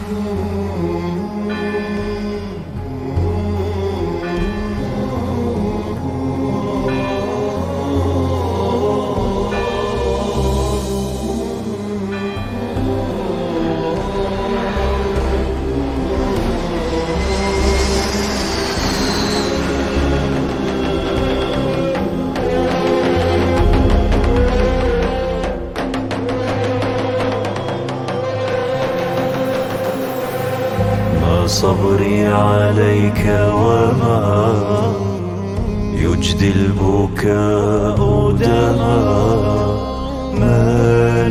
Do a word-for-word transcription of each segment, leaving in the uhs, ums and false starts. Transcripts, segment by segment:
صبري عليك وما يجدي البكاء دماء، ما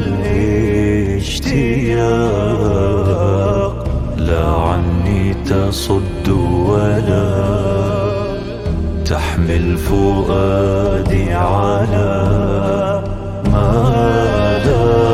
الاشتياق لا عني تصد ولا تحمل فؤادي على ما لا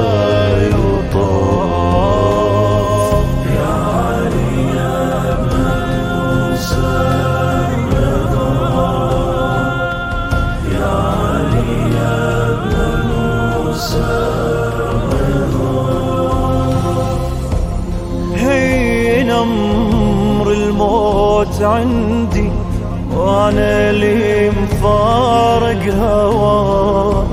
هين أمر الموت عندي وأنا لي مفارق هواك،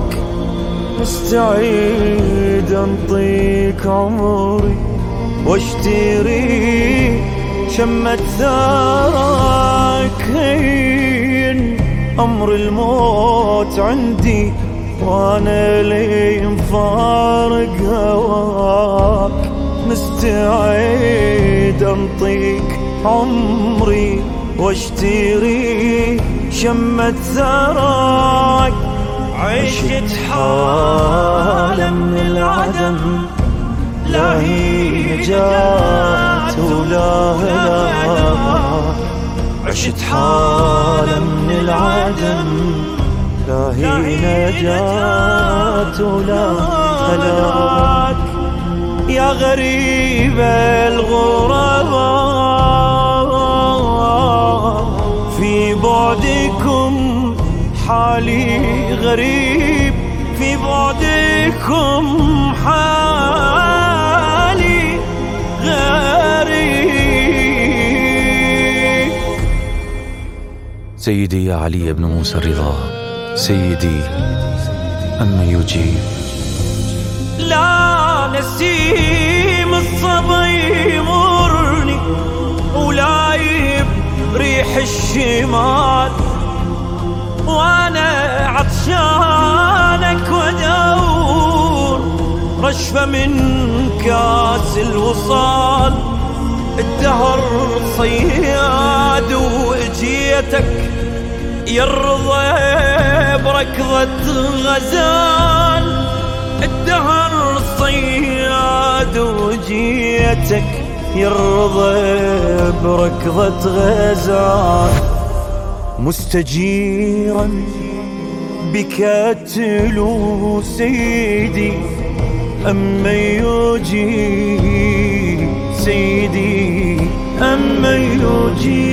مستعيد أنطيك عمري واشتري شمة ثراك. هين أمر الموت عندي وأنا لي مفارق هواك، مستعد أنطيك عمري واشتري شمة ثراك. عشت حالة من العدم، لا هي جات ولا هلاك. عشت حالة من العدم، لا هي نجاة ولا هلاك. يا غريب الغرباء في بعدكم حالي غريب، في بعدكم حالي غريب. سيدي يا علي بن موسى الرضا، سيدي أما يجيب. لا نسيم الصبا يمرني ولايب ريح الشمال، وانا عطشانك ودور رشفة من كاس الوصال. الدهر صياد واجيتك يرضى بركضة غزال. الدهر صياد وجيتك يرضى بركضة غزال. مستجيرا بك أتلو سيدي أما يجيب، سيدي أما يجيب.